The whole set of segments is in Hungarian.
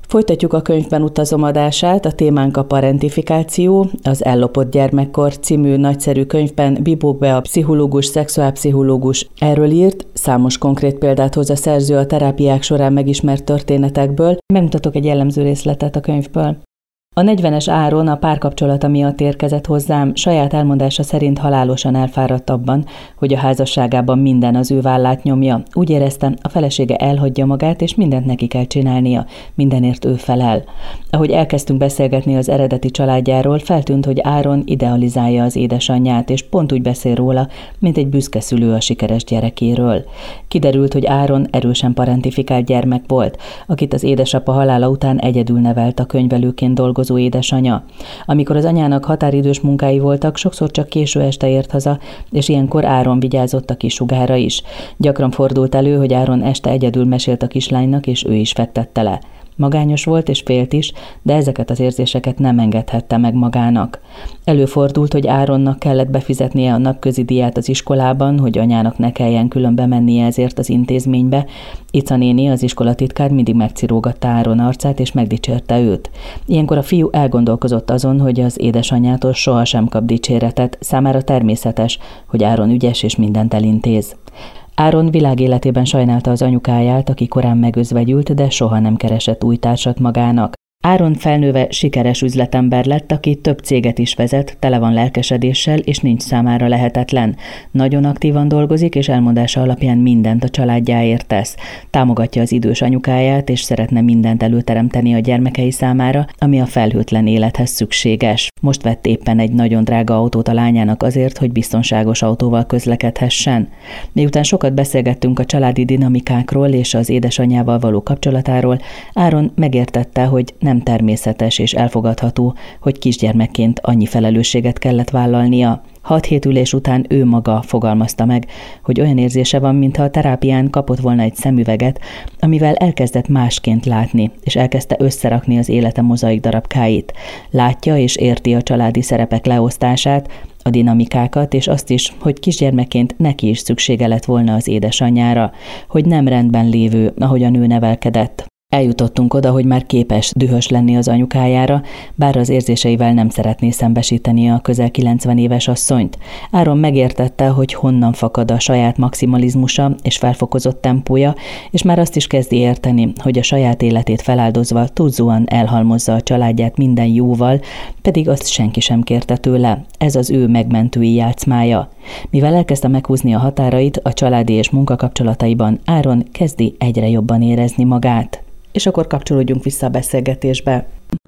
Folytatjuk a könyvben utazom adását, a témánk a parentifikáció, az Ellopott gyermekkor című nagyszerű könyvben Bibók Bea pszichológus, szexuálpszichológus erről írt, számos konkrét példát hoz a szerző a terápiák során megismert történetekből. Megmutatok egy jellemző részletet a könyvből. A 40-es Áron a párkapcsolata miatt érkezett hozzám, saját elmondása szerint halálosan elfáradt abban, hogy a házasságában minden az ő vállát nyomja. Úgy éreztem, a felesége elhagyja magát, és mindent neki kell csinálnia, mindenért ő felel. Ahogy elkezdtünk beszélgetni az eredeti családjáról, feltűnt, hogy Áron idealizálja az édesanyját, és pont úgy beszél róla, mint egy büszke szülő a sikeres gyerekéről. Kiderült, hogy Áron erősen parentifikált gyermek volt, akit az édesapa halála után egyedül nevelt a könyvelőként dolgozó édesanya. Amikor az anyának határidős munkái voltak, sokszor csak késő este ért haza, és ilyenkor Áron vigyázott a kis húgára is. Gyakran fordult elő, hogy Áron este egyedül mesélt a kislánynak, és ő is fektette le. Magányos volt és félt is, de ezeket az érzéseket nem engedhette meg magának. Előfordult, hogy Áronnak kellett befizetnie a napközi díját az iskolában, hogy anyának ne kelljen külön bemennie ezért az intézménybe. Ica néni, az iskolatitkár mindig megcirógatta Áron arcát és megdicsérte őt. Ilyenkor a fiú elgondolkozott azon, hogy az édesanyjától sohasem kap dicséretet, számára természetes, hogy Áron ügyes és mindent elintéz. Áron világéletében sajnálta az anyukáját, aki korán megözvegyült, de soha nem keresett új társat magának. Áron felnőve sikeres üzletember lett, aki több céget is vezet, tele van lelkesedéssel, és nincs számára lehetetlen. Nagyon aktívan dolgozik, és elmondása alapján mindent a családjáért tesz. Támogatja az idős anyukáját, és szeretne mindent előteremteni a gyermekei számára, ami a felhőtlen élethez szükséges. Most vett éppen egy nagyon drága autót a lányának azért, hogy biztonságos autóval közlekedhessen. Miután sokat beszélgettünk a családi dinamikákról és az édesanyjával való kapcsolatáról, Áron megértette, hogy nem természetes és elfogadható, hogy kisgyermekként annyi felelősséget kellett vállalnia. 6 hét ülés után ő maga fogalmazta meg, hogy olyan érzése van, mintha a terápián kapott volna egy szemüveget, amivel elkezdett másként látni, és elkezdte összerakni az élete mozaik darabkáit. Látja és érti a családi szerepek leosztását, a dinamikákat, és azt is, hogy kisgyermekként neki is szüksége lett volna az édesanyjára, hogy nem rendben lévő, ahogy a nő nevelkedett. Eljutottunk oda, hogy már képes dühös lenni az anyukájára, bár az érzéseivel nem szeretné szembesíteni a közel 90 éves asszonyt. Áron megértette, hogy honnan fakad a saját maximalizmusa és felfokozott tempója, és már azt is kezdi érteni, hogy a saját életét feláldozva túlzóan elhalmozza a családját minden jóval, pedig azt senki sem kérte tőle. Ez az ő megmentői játszmája. Mivel elkezdte meghúzni a határait a családi és munkakapcsolataiban, Áron kezdi egyre jobban érezni magát. És akkor kapcsolódjunk vissza a beszélgetésbe.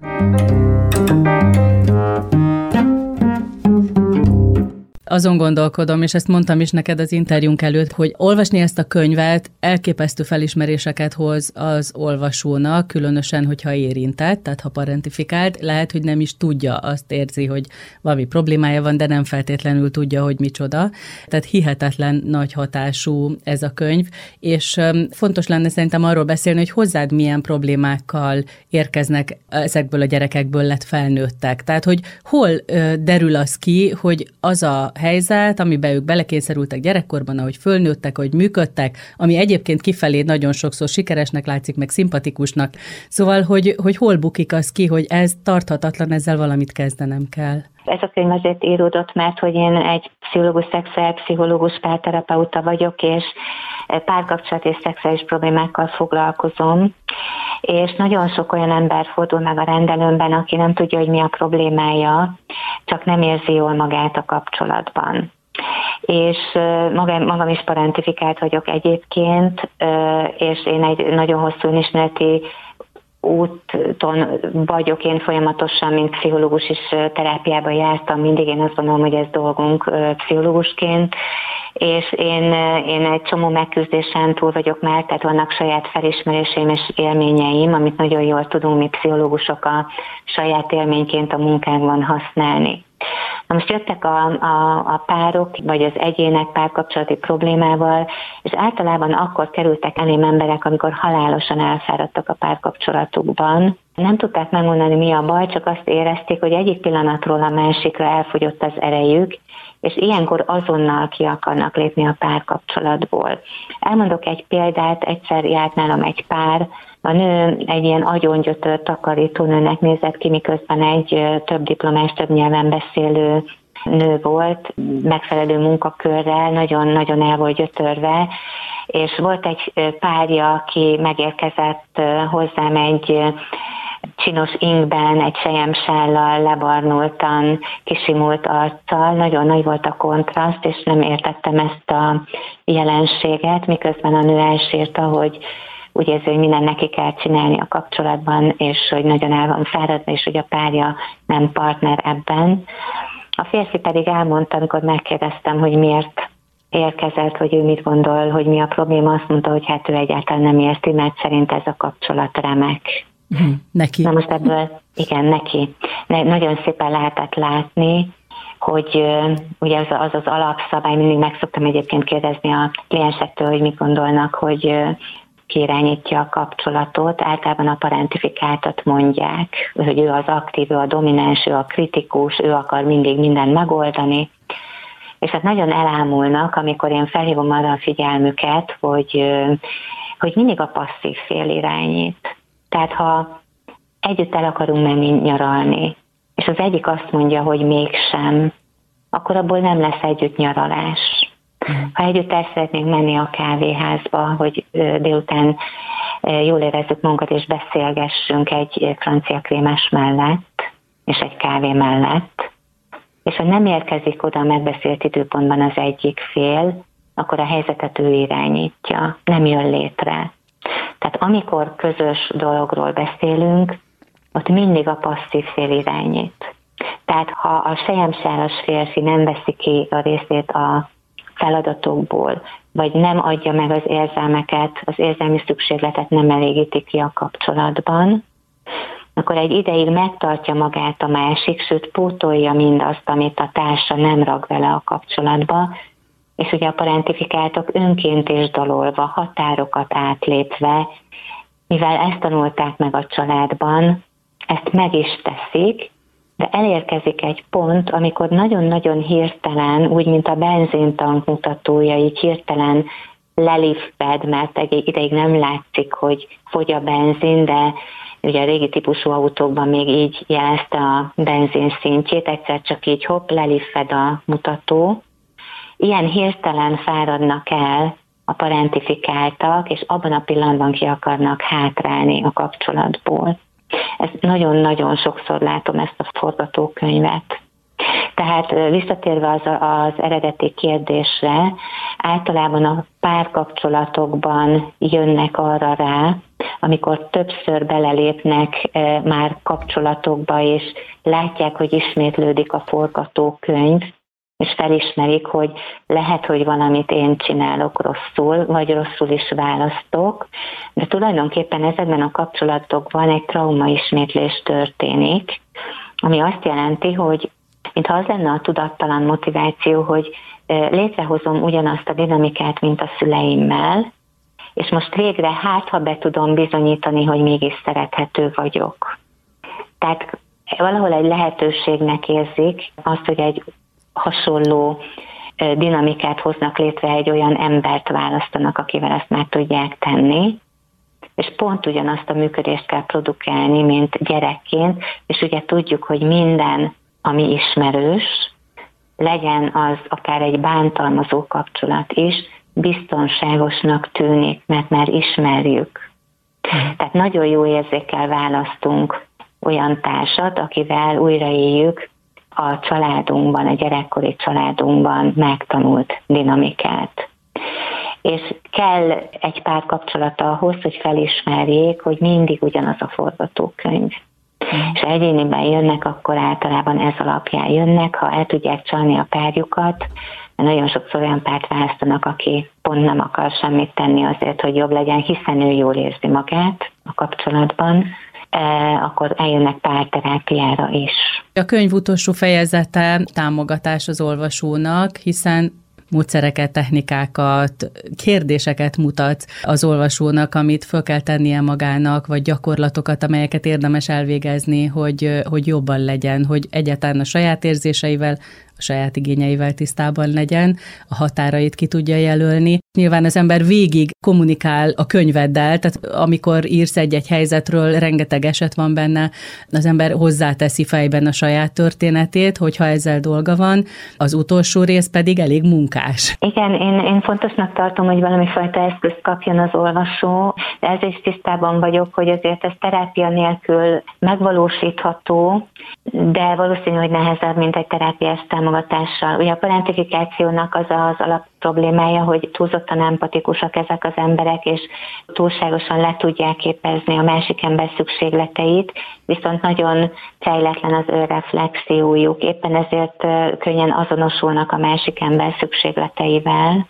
Azon gondolkodom, és ezt mondtam is neked az interjúnk előtt, hogy olvasni ezt a könyvet elképesztő felismeréseket hoz az olvasónak, különösen, hogyha érintett, tehát ha parentifikált, lehet, hogy nem is tudja, azt érzi, hogy valami problémája van, de nem feltétlenül tudja, hogy micsoda. Tehát hihetetlen nagy hatású ez a könyv, és fontos lenne szerintem arról beszélni, hogy hozzád milyen problémákkal érkeznek ezekből a gyerekekből lett felnőttek. Tehát, hogy hol derül az ki, hogy az a helyzet, amiben ők belekényszerültek gyerekkorban, ahogy fölnőttek, ahogy működtek, ami egyébként kifelé nagyon sokszor sikeresnek látszik, meg szimpatikusnak. Szóval, hogy hol bukik az ki, hogy ez tarthatatlan, ezzel valamit kezdenem kell. Ez a könyv azért íródott, mert hogy én egy pszichológus, szexuálpszichológus, párterapeuta vagyok, és párkapcsolat és szexuális problémákkal foglalkozom, és nagyon sok olyan ember fordul meg a rendelőmben, aki nem tudja, hogy mi a problémája, csak nem érzi jól magát a kapcsolatban. És magam is parentifikált vagyok egyébként, és én egy nagyon hosszú önismereti úton vagyok, én folyamatosan, mint pszichológus is terápiába jártam, mindig én azt gondolom, hogy ez dolgunk pszichológusként, és én egy csomó megküzdésen túl vagyok már, tehát vannak saját felismeréseim és élményeim, amit nagyon jól tudunk mi pszichológusok a saját élményként a munkánkban használni. Na most jöttek a párok, vagy az egyének párkapcsolati problémával, és általában akkor kerültek elém emberek, amikor halálosan elfáradtak a párkapcsolatukban. Nem tudták megmondani, mi a baj, csak azt érezték, hogy egyik pillanatról a másikra elfogyott az erejük, és ilyenkor azonnal ki akarnak lépni a párkapcsolatból. Elmondok egy példát, egyszer járt nálam egy pár, A nő egy ilyen agyongyötört takarítónőnek nézett ki, miközben egy több diplomás, több nyelven beszélő nő volt, megfelelő munkakörrel, nagyon-nagyon el volt gyötörve, és volt egy párja, aki megérkezett hozzám egy csinos ingben, egy selyemsállal, lebarnultan, kisimult arccal, nagyon nagy volt a kontraszt, és nem értettem ezt a jelenséget, miközben a nő elsírta, hogy úgy érzi, hogy mindent neki kell csinálni a kapcsolatban, és hogy nagyon el van fáradva, és hogy a párja nem partner ebben. A férfi pedig elmondta, amikor megkérdeztem, hogy miért érkezett, hogy ő mit gondol, hogy mi a probléma, azt mondta, hogy hát ő egyáltalán nem érti, mert szerint ez a kapcsolat remek. Neki. Na most ebből, igen, neki. Nagyon szépen lehetett látni, hogy ugye az alapszabály, mindig meg szoktam egyébként kérdezni a kliensektől, hogy mit gondolnak, hogy ki irányítja a kapcsolatot. Általában a parentifikáltat mondják, hogy ő az aktív, ő a domináns, ő a kritikus, ő akar mindig mindent megoldani. És hát nagyon elámulnak, amikor én felhívom arra a figyelmüket, hogy mindig a passzív fél irányít. Tehát ha együtt el akarunk menni nyaralni, és az egyik azt mondja, hogy mégsem, akkor abból nem lesz együtt nyaralás. Ha együtt el szeretnénk menni a kávéházba, hogy délután jól érezzük magunkat és beszélgessünk egy francia krémes mellett, és egy kávé mellett, és ha nem érkezik oda a megbeszélt időpontban az egyik fél, akkor a helyzetet ő irányítja, nem jön létre. Tehát amikor közös dologról beszélünk, ott mindig a passzív fél irányít. Tehát ha a selyemsálas férfi nem veszi ki a részét a feladatokból, vagy nem adja meg az érzelmeket, az érzelmi szükségletet nem elégíti ki a kapcsolatban, akkor egy ideig megtartja magát a másik, sőt pótolja mindazt, amit a társa nem rak vele a kapcsolatba, és ugye a parentifikáltak önként és dalolva, határokat átlépve, mivel ezt tanulták meg a családban, ezt meg is teszik, de elérkezik egy pont, amikor nagyon-nagyon hirtelen, úgy, mint a benzintank mutatója, így hirtelen leliffed, mert egy ideig nem látszik, hogy fogy a benzin, de ugye a régi típusú autókban még így jelezte a benzin szintjét, egyszer csak így hopp, leliffed a mutató. Ilyen hirtelen fáradnak el a parentifikáltak, és abban a pillanatban ki akarnak hátrálni a kapcsolatból. Ezt nagyon-nagyon sokszor látom, ezt a forgatókönyvet. Tehát visszatérve az eredeti kérdésre, általában a párkapcsolatokban jönnek arra rá, amikor többször belelépnek már kapcsolatokba, és látják, hogy ismétlődik a forgatókönyv, és felismerik, hogy lehet, hogy valamit én csinálok rosszul, vagy rosszul is választok, de tulajdonképpen ezekben a kapcsolatokban egy traumaismétlés történik, ami azt jelenti, hogy mintha az lenne a tudattalan motiváció, hogy létrehozom ugyanazt a dinamikát, mint a szüleimmel, és most végre ha be tudom bizonyítani, hogy mégis szerethető vagyok. Tehát valahol egy lehetőségnek érzik azt, hogy egy hasonló dinamikát hoznak létre, egy olyan embert választanak, akivel ezt meg tudják tenni, és pont ugyanazt a működést kell produkálni, mint gyerekként, és ugye tudjuk, hogy minden, ami ismerős, legyen az akár egy bántalmazó kapcsolat is, biztonságosnak tűnik, mert már ismerjük. Tehát nagyon jó érzékkel választunk olyan társat, akivel újraéljük a családunkban, a gyerekkori családunkban megtanult dinamikát. És kell egy pár kapcsolata ahhoz, hogy felismerjék, hogy mindig ugyanaz a forgatókönyv. És egyéniben jönnek, akkor általában ez alapján jönnek, ha el tudják csalni a párjukat, mert nagyon sokszor olyan párt választanak, aki pont nem akar semmit tenni azért, hogy jobb legyen, hiszen ő jól érzi magát a kapcsolatban, akkor eljönnek párterápiára is. A könyv utolsó fejezete támogatás az olvasónak, hiszen módszereket, technikákat, kérdéseket mutat az olvasónak, amit föl kell tennie magának, vagy gyakorlatokat, amelyeket érdemes elvégezni, hogy jobban legyen, hogy egyáltalán a saját érzéseivel, a a saját igényeivel tisztában legyen, a határait ki tudja jelölni. Nyilván az ember végig kommunikál a könyveddel, tehát amikor írsz egy helyzetről, rengeteg eset van benne, az ember hozzáteszi fejben a saját történetét, hogyha ezzel dolga van, az utolsó rész pedig elég munkás. Igen, én fontosnak tartom, hogy valami fajta eszközt kapjon az olvasó, de ezzel is tisztában vagyok, hogy azért ez terápia nélkül megvalósítható, de valószínű, hogy nehezebb, mint egy terápiás támogatással. Ugye a parentifikációnak az alap problémája, hogy túlzottan empatikusak ezek az emberek, és túlságosan le tudják képezni a másik ember szükségleteit, viszont nagyon fejletlen az önreflexiójuk. Éppen ezért könnyen azonosulnak a másik ember szükségleteivel,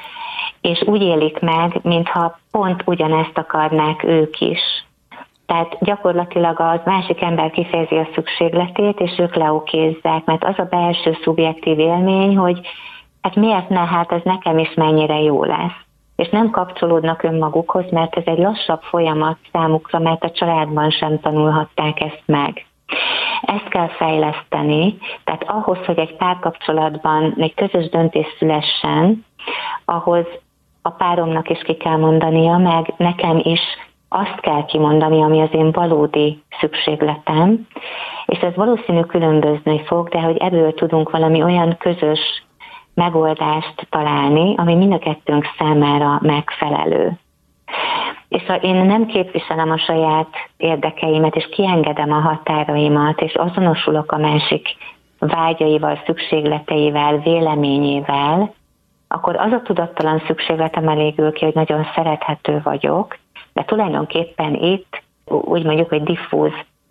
és úgy élik meg, mintha pont ugyanezt akarnák ők is. Tehát gyakorlatilag az másik ember kifejezi a szükségletét, és ők leokézzák, mert az a belső szubjektív élmény, hogy hát miért ne, hát ez nekem is mennyire jó lesz. És nem kapcsolódnak önmagukhoz, mert ez egy lassabb folyamat számukra, mert a családban sem tanulhatták ezt meg. Ezt kell fejleszteni, tehát ahhoz, hogy egy párkapcsolatban egy közös döntés szülessen, ahhoz a páromnak is ki kell mondania, meg nekem is azt kell kimondani, ami az én valódi szükségletem, és ez valószínű különbözni fog, de hogy ebből tudunk valami olyan közös megoldást találni, ami mind a kettőnk számára megfelelő. És ha én nem képviselem a saját érdekeimet, és kiengedem a határaimat, és azonosulok a másik vágyaival, szükségleteivel, véleményével, akkor az a tudattalan szükségletem elégül ki, hogy nagyon szerethető vagyok, de tulajdonképpen itt úgy mondjuk, hogy diffúz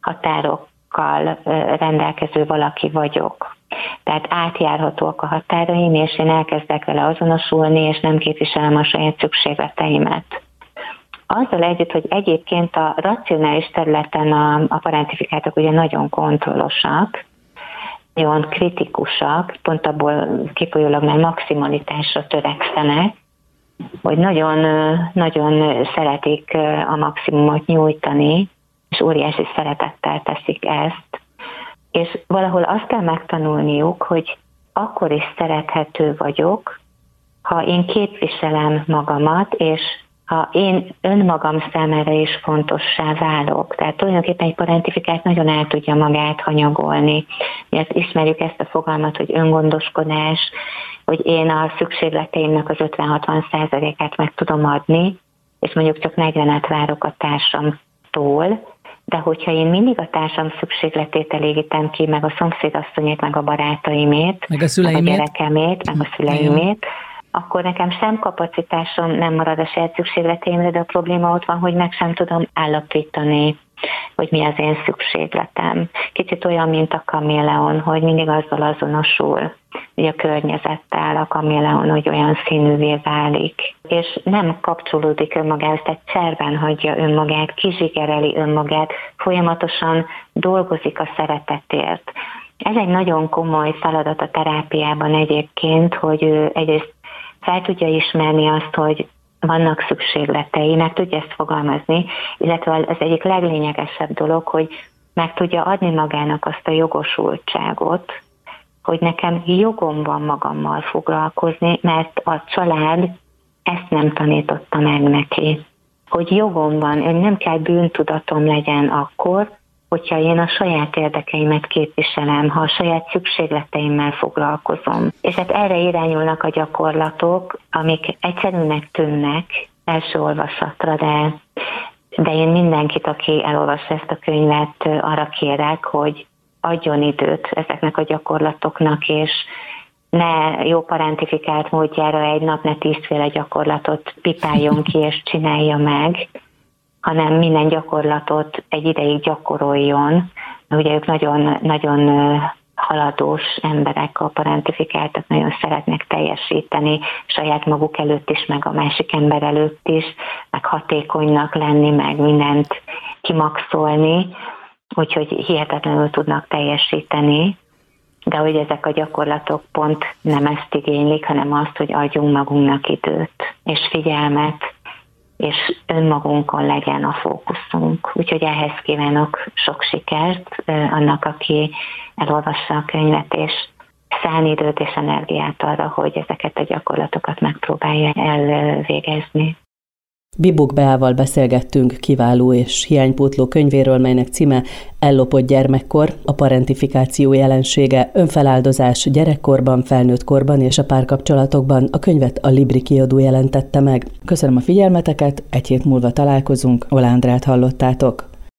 határokkal rendelkező valaki vagyok. Tehát átjárhatóak a határaim, és én elkezdek vele azonosulni, és nem képviselem a saját szükségleteimet. Azzal együtt, hogy egyébként a racionális területen a parentifikátok ugye nagyon kontrollosak, nagyon kritikusak, pont abból kifolyólag már maximalitásra törekszenek, hogy nagyon, nagyon szeretik a maximumot nyújtani, és óriási szeretettel teszik ezt. És valahol azt kell megtanulniuk, hogy akkor is szerethető vagyok, ha én képviselem magamat, és ha én önmagam számára is fontossá válok. Tehát tulajdonképpen egy parentifikát nagyon el tudja magát hanyagolni. Mi ismerjük ezt a fogalmat, hogy öngondoskodás, hogy én a szükségleteimnek az 50-60%-át meg tudom adni, és mondjuk csak 40-et várok a társamtól, de hogyha én mindig a társam szükségletét elégítem ki, meg a szomszédasszonyét, meg a barátaimét, meg a gyerekemét, meg a szüleimét, akkor nekem sem kapacitásom nem marad a saját szükségleteimre, de a probléma ott van, hogy meg sem tudom állapítani, hogy mi az én szükségletem. Kicsit olyan, mint a kaméleon, hogy mindig azzal azonosul, hogy a környezettel a kaméleon, hogy olyan színűvé válik, és nem kapcsolódik önmagához, tehát cserben hagyja önmagát, kizsigereli önmagát, folyamatosan dolgozik a szeretetért. Ez egy nagyon komoly feladat a terápiában egyébként, hogy ő egyrészt fel tudja ismerni azt, hogy vannak szükségletei, meg tudja ezt fogalmazni, illetve az egyik leglényegesebb dolog, hogy meg tudja adni magának azt a jogosultságot, hogy nekem jogom van magammal foglalkozni, mert a család ezt nem tanította meg neki. Hogy jogom van, hogy nem kell bűntudatom legyen akkor, hogyha én a saját érdekeimet képviselem, ha a saját szükségleteimmel foglalkozom. És hát erre irányulnak a gyakorlatok, amik egyszerűnek tűnnek első olvasatra, de én mindenkit, aki elolvassa ezt a könyvet, arra kérek, hogy adjon időt ezeknek a gyakorlatoknak, és ne jó parentifikált módjára egy nap ne 10 gyakorlatot pipáljon ki és csinálja meg, hanem minden gyakorlatot egy ideig gyakoroljon. Ugye ők nagyon, nagyon haladós emberek, a parentifikáltak, nagyon szeretnek teljesíteni saját maguk előtt is, meg a másik ember előtt is, meg hatékonynak lenni, meg mindent kimaxolni, úgyhogy hihetetlenül tudnak teljesíteni, de hogy ezek a gyakorlatok pont nem ezt igénylik, hanem azt, hogy adjunk magunknak időt és figyelmet, és önmagunkon legyen a fókuszunk. Úgyhogy ehhez kívánok sok sikert annak, aki elolvassa a könyvet, és szánni időt és energiát arra, hogy ezeket a gyakorlatokat megpróbálja elvégezni. Bibók Beával beszélgettünk kiváló és hiánypótló könyvéről, melynek címe Ellopott gyermekkor, a parentifikáció jelensége, önfeláldozás gyerekkorban, felnőtt korban és a párkapcsolatokban. A könyvet a Libri kiadó jelentette meg. Köszönöm a figyelmeteket, egy hét múlva találkozunk, Olándrát hallottátok.